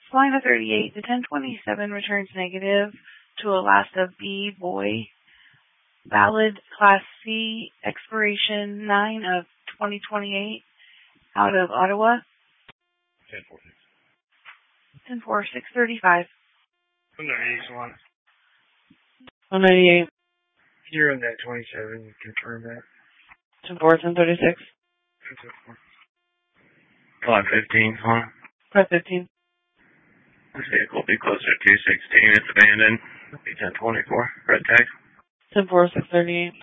Salina 38, the 1027 returns negative to Alaska B. Boy. Valid Class C, expiration 9 of 2028, out of Ottawa. 10-4, 635. 198, Salina. 198. You're on that 27, confirm that. 10-4, 1036. 515, Salina. 515. This vehicle will be closer to 216. It's abandoned. Be 1024. Red tag. 10-4, 638.